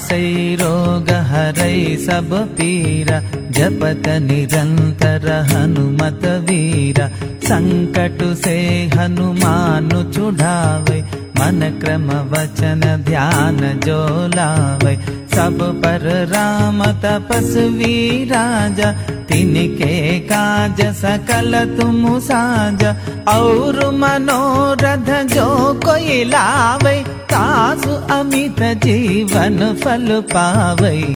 नासै रोग हरै सब पीरा, जपत निरंतर हनुमत वीरा। संकट से हनुमान छुड़ावे, मन क्रम वचन ध्यान जो लावे। सब पर राम तपस्वी राजा, तिनके काज सकल तुम साजा। और मनोरथ जो कोई लावे, तासु अमित जीवन फल पावे।